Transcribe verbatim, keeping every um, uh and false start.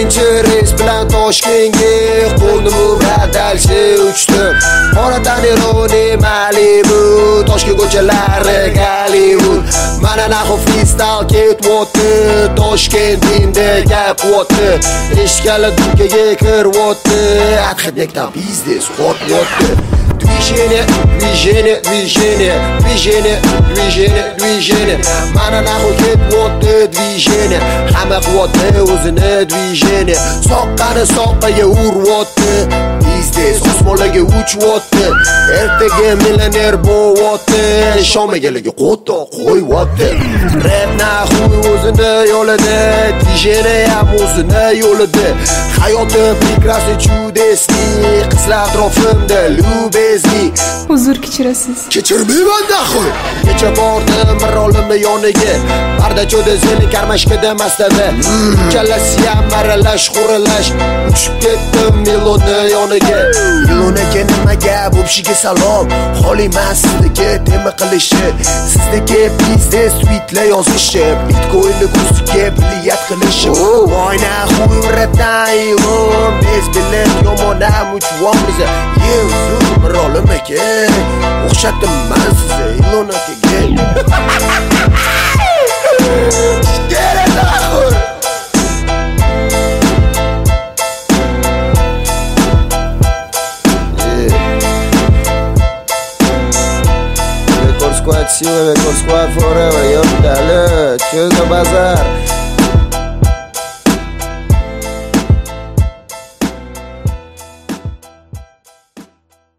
ikkinchi reys bilan Toshkentga qo'ndim u badalchi uchdim. Qora tanironi Malibu, Toshkent ko'chalari Gollywood. Mana naxu freestyle ketmoqdi, Toshkentimda gap o'tdi. Eshkali dunkaga kiribdi, atxidekdan biznes qotmoqdi. Движение, движение, движение, движение, движение, движение. Mana naxu ketmoqdi движение, hamma quvvatda o'zini движение. Soqqani soqqaga uribdi, biznes osmonlarga uchibdi. Ertaga millioner bo'lyapti, ishonmaganlarga qo'to qo'yyapti. Rap naxu o'zini yo'lida, движение ham o'zini yo'lida. Hayotim прекрасный, чудесный, qizlar atrofimda lubezli. Uzr kechirasiz. Kechirmayman daxu. Kecha bordim mirolimni yoniga, parda cho'da zeli karmashkada mastada. Kallasi ham maralash, xuralash, uchib ketdim Milonni yoniga. Milonaga nima gap, o'pshiga salom. Xoliman sizniki tema qilishi, sizniki biznes tweetlar yozishi, bitcoinni kursiga biliyat qilishi. Voy naxu rapdan yig'im, biz bilan yomonam uchvamiz. Yevzu mirolim aka, o'xshatdim men sizni Ilon akaga. Record Squad, Silver Record Squad forever, yo dale, cho'za bazar.